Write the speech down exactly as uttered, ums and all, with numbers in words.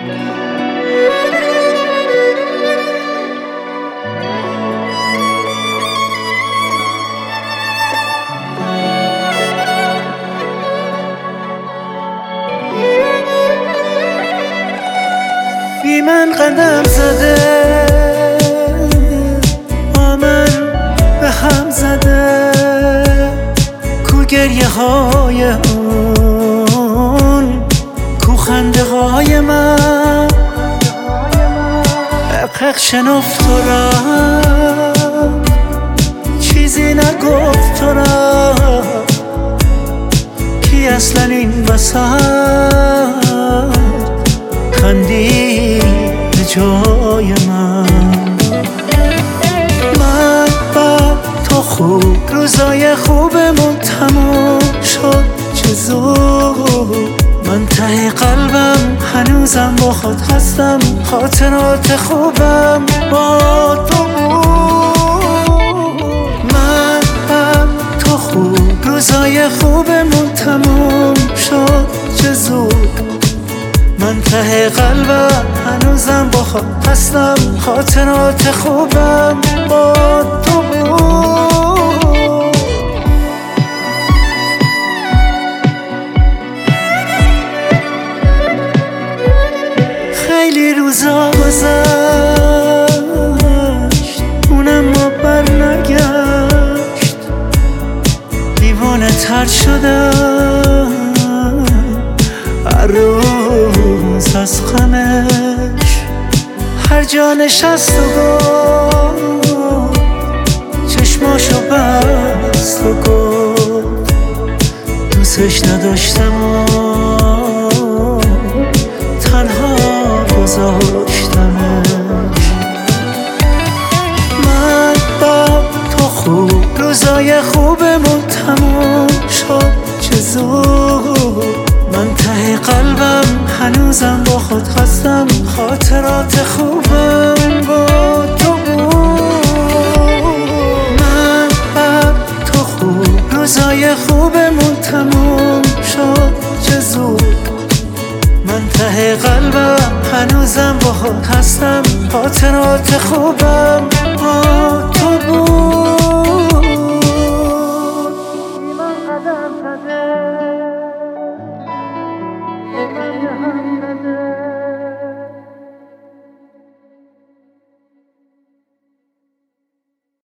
بی من قدم زده، با من به هم زده، کو گریه های اون، کو خنده های من. حق شنفت تو را، چیزی نگفت تو را، کی اصلا این وسط خندید به جای من. من با تو خوب، روزای خوبمون تموم شد چه زود. من ته قلبم هنوزم با خود هستم، خاطرات خوبم با تو بود. من با تو خوب، روزای خوبمون تموم شد چه زود. من ته قلبم هنوزم با خود هستم، خاطرات خوبم با تو بود. خیلی روزا گذشت، اونم ما بر نگشت. دیوانه تر شدم هر روز از غمش. هر جا نشست و گفت، چشماشو بست و گفت دوستش نداشتم و تنها گذاشتمش. من با تو خوب، روزای خوبمون تموم شد چه زود. من ته قلبم هنوزم با خود هستم، خاطرات خوبم با تو بود. من با تو خوب، روزای خوبمون تموم شد چه زود. من ته قلبم هنوزم با خود هستم، خاطرات خوبم با تو بود.